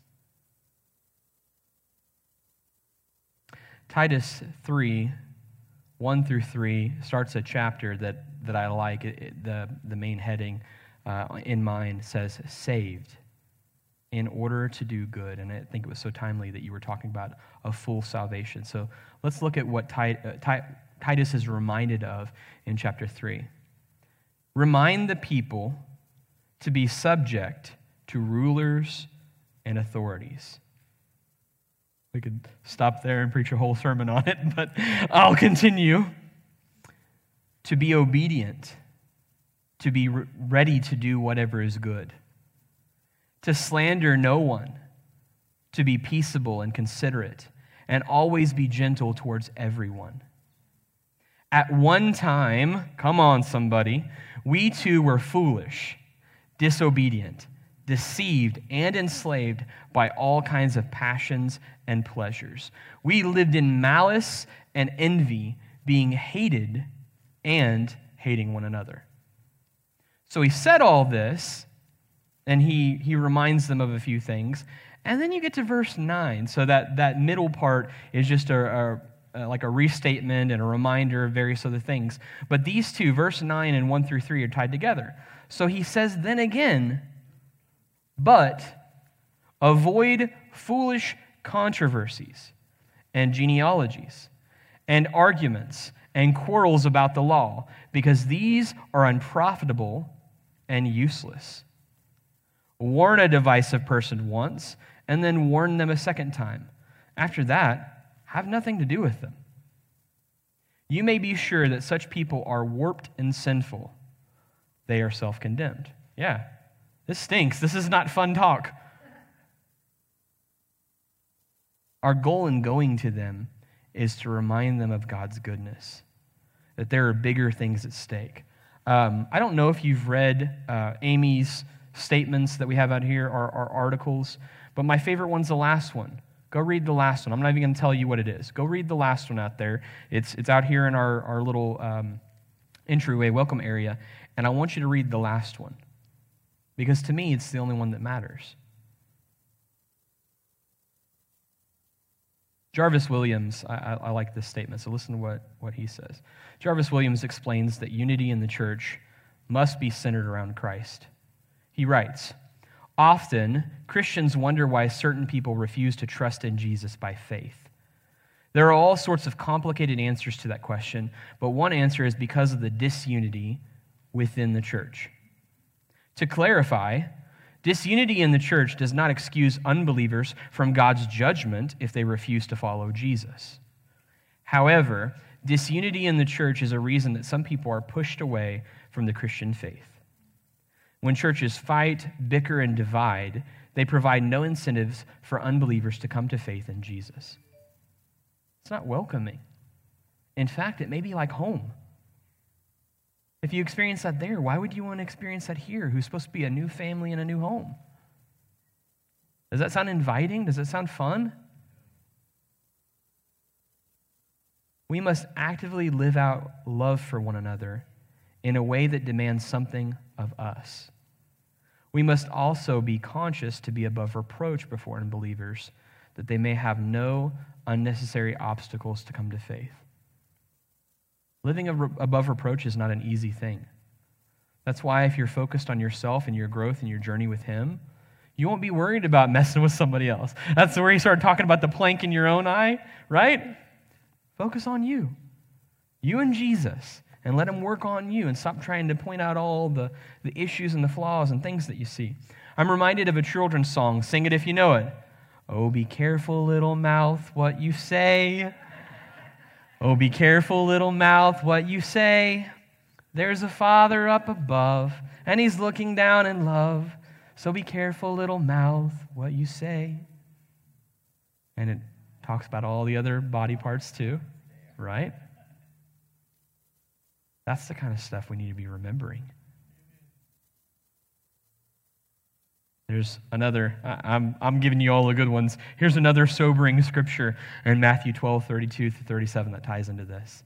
Titus three, one through three starts a chapter that, that I like. It, it, the, the main heading uh, in mine says, saved in order to do good. And I think it was so timely that you were talking about a full salvation. So let's look at what Tit- uh, Tit- Titus is reminded of in chapter three. Remind the people to be subject to rulers and authorities. We could stop there and preach a whole sermon on it, but I'll continue. To be obedient, to be re- ready to do whatever is good, to slander no one, to be peaceable and considerate, and always be gentle towards everyone. At one time, come on somebody, we too were foolish, disobedient, deceived, and enslaved by all kinds of passions and pleasures. We lived in malice and envy, being hated and hating one another. So he said all this, and he, he reminds them of a few things. And then you get to verse nine. So that, that middle part is just a, a, like a restatement and a reminder of various other things. But these two, verse nine and one through three, are tied together. So he says, then again, but avoid foolish controversies and genealogies and arguments and quarrels about the law, because these are unprofitable and useless. Warn a divisive person once, and then warn them a second time. After that, have nothing to do with them. You may be sure that such people are warped and sinful. They are self-condemned. Yeah, this stinks. This is not fun talk. Our goal in going to them is to remind them of God's goodness, that there are bigger things at stake. Um, I don't know if you've read uh, Amy's statements that we have out here, our, our articles, but my favorite one's the last one. Go read the last one. I'm not even going to tell you what it is. Go read the last one out there. It's it's out here in our, our little um, entryway welcome area, and I want you to read the last one, because to me, it's the only one that matters. Jarvis Williams, I, I, I like this statement, so listen to what, what he says. Jarvis Williams explains that unity in the church must be centered around Christ. He writes, often, Christians wonder why certain people refuse to trust in Jesus by faith. There are all sorts of complicated answers to that question, but one answer is because of the disunity within the church. To clarify, disunity in the church does not excuse unbelievers from God's judgment if they refuse to follow Jesus. However, disunity in the church is a reason that some people are pushed away from the Christian faith. When churches fight, bicker, and divide, they provide no incentives for unbelievers to come to faith in Jesus. It's not welcoming. In fact, it may be like home. If you experience that there, why would you want to experience that here, who's supposed to be a new family and a new home? Does that sound inviting? Does it sound fun? We must actively live out love for one another in a way that demands something of us. We must also be conscious to be above reproach before unbelievers, that they may have no unnecessary obstacles to come to faith. Living above reproach is not an easy thing. That's why if you're focused on yourself and your growth and your journey with Him, you won't be worried about messing with somebody else. That's where you start talking about the plank in your own eye, right? Focus on you. You and Jesus. And let Him work on you, and stop trying to point out all the, the issues and the flaws and things that you see. I'm reminded of a children's song. Sing it if you know it. Oh, be careful, little mouth, what you say. Oh, be careful, little mouth, what you say. There's a Father up above, and He's looking down in love. So be careful, little mouth, what you say. And it talks about all the other body parts too, right? That's the kind of stuff we need to be remembering. There's another, I'm, I'm giving you all the good ones. Here's another sobering scripture in Matthew twelve, thirty-two through thirty-seven that ties into this.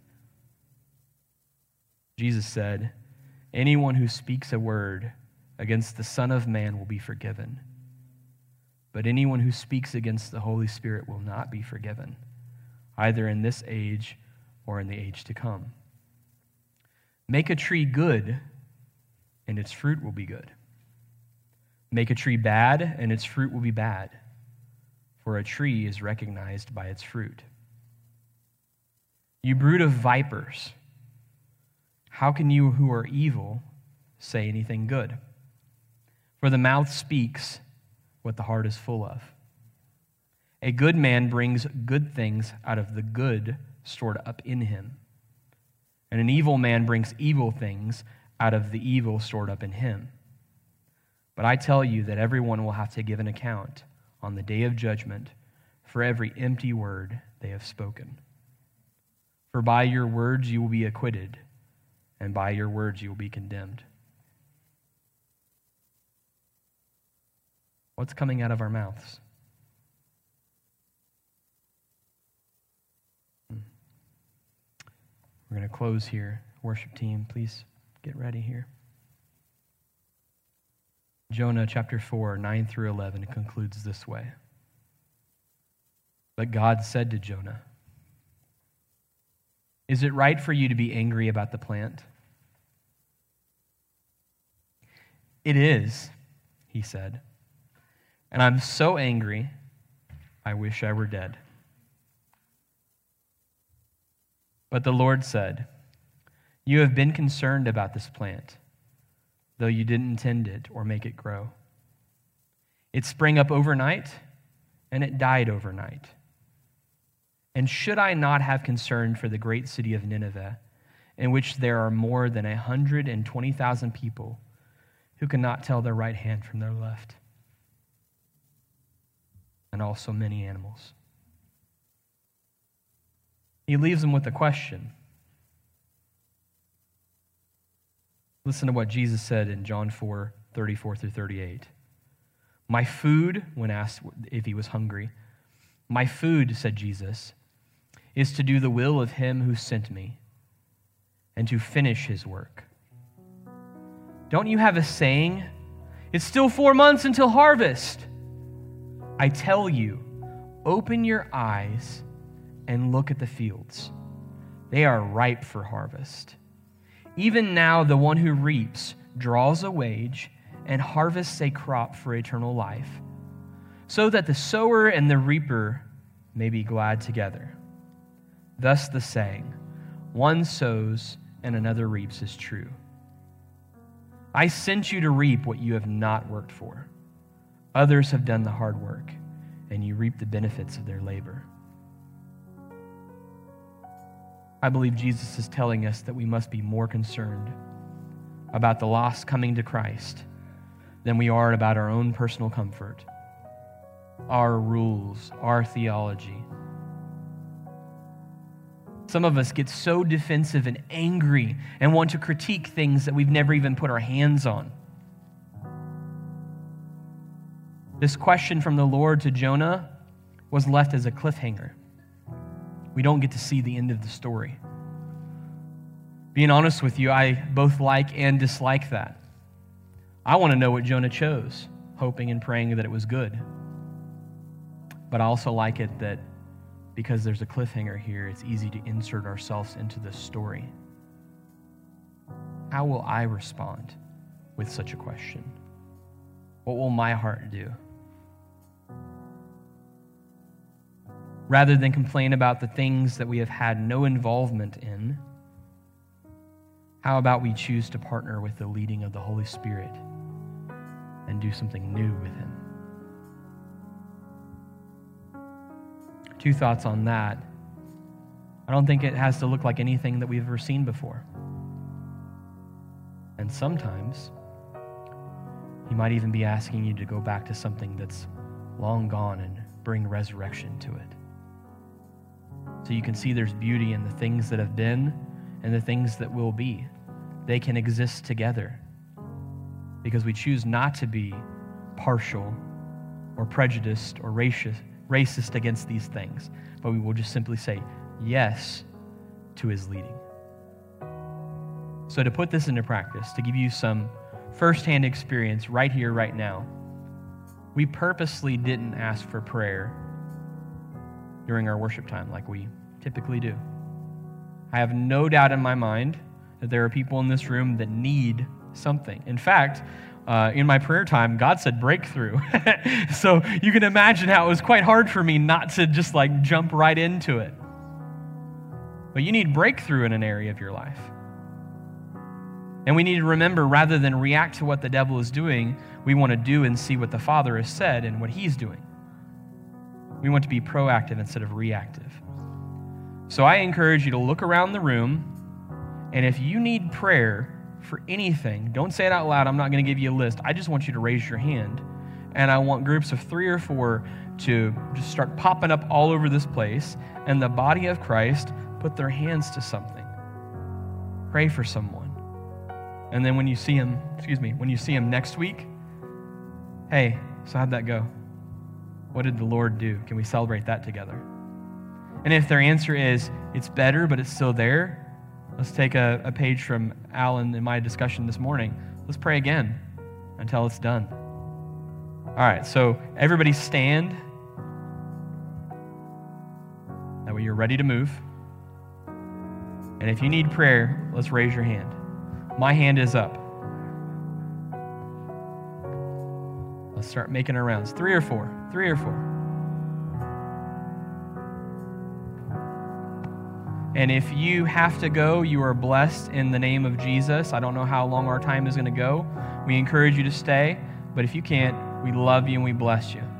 Jesus said, anyone who speaks a word against the Son of Man will be forgiven. But anyone who speaks against the Holy Spirit will not be forgiven, either in this age or in the age to come. Make a tree good, and its fruit will be good. Make a tree bad, and its fruit will be bad. For a tree is recognized by its fruit. You brood of vipers, how can you who are evil say anything good? For the mouth speaks what the heart is full of. A good man brings good things out of the good stored up in him, and an evil man brings evil things out of the evil stored up in him. But I tell you that everyone will have to give an account on the day of judgment for every empty word they have spoken. For by your words you will be acquitted, and by your words you will be condemned. What's coming out of our mouths? We're going to close here. Worship team, please get ready here. Jonah chapter four, nine through eleven concludes this way. But God said to Jonah, is it right for you to be angry about the plant? It is, he said, and I'm so angry, I wish I were dead. But the Lord said, you have been concerned about this plant, though you didn't intend it or make it grow. It sprang up overnight, and it died overnight. And should I not have concern for the great city of Nineveh, in which there are more than one hundred twenty thousand people who cannot tell their right hand from their left, and also many animals? He leaves them with a question. Listen to what Jesus said in John four, thirty-four through thirty-eight. My food, when asked if he was hungry, my food, said Jesus, is to do the will of him who sent me and to finish his work. Don't you have a saying? It's still four months until harvest. I tell you, open your eyes and look at the fields. They are ripe for harvest. Even now, the one who reaps draws a wage and harvests a crop for eternal life, so that the sower and the reaper may be glad together. Thus the saying, one sows and another reaps, is true. I sent you to reap what you have not worked for. Others have done the hard work, and you reap the benefits of their labor. I believe Jesus is telling us that we must be more concerned about the lost coming to Christ than we are about our own personal comfort, our rules, our theology. Some of us get so defensive and angry and want to critique things that we've never even put our hands on. This question from the Lord to Jonah was left as a cliffhanger. We don't get to see the end of the story. Being honest with you, I both like and dislike that. I want to know what Jonah chose, hoping and praying that it was good. But I also like it that because there's a cliffhanger here, it's easy to insert ourselves into this story. How will I respond with such a question? What will my heart do? Rather than complain about the things that we have had no involvement in, how about we choose to partner with the leading of the Holy Spirit and do something new with him? Two thoughts on that. I don't think it has to look like anything that we've ever seen before. And sometimes he might even be asking you to go back to something that's long gone and bring resurrection to it. So you can see there's beauty in the things that have been and the things that will be. They can exist together because we choose not to be partial or prejudiced or racist, racist against these things, but we will just simply say yes to his leading. So to put this into practice, to give you some firsthand experience right here, right now, we purposely didn't ask for prayer during our worship time like we typically do. I have no doubt in my mind that there are people in this room that need something. In fact, uh, in my prayer time, God said breakthrough. So you can imagine how it was quite hard for me not to just like jump right into it. But you need breakthrough in an area of your life. And we need to remember, rather than react to what the devil is doing, we want to do and see what the Father has said and what he's doing. We want to be proactive instead of reactive. So I encourage you to look around the room, and if you need prayer for anything, don't say it out loud. I'm not going to give you a list. I just want you to raise your hand, and I want groups of three or four to just start popping up all over this place, and the body of Christ put their hands to something. Pray for someone. And then when you see him, excuse me, when you see him next week, hey, so how'd that go? What did the Lord do? Can we celebrate that together? And if their answer is, it's better, but it's still there, let's take a, a page from Alan in my discussion this morning. Let's pray again until it's done. All right, so everybody stand. That way you're ready to move. And if you need prayer, let's raise your hand. My hand is up. Let's start making our rounds. Three or four. Three or four. And if you have to go, you are blessed in the name of Jesus. I don't know how long our time is going to go. We encourage you to stay, but if you can't, we love you and we bless you.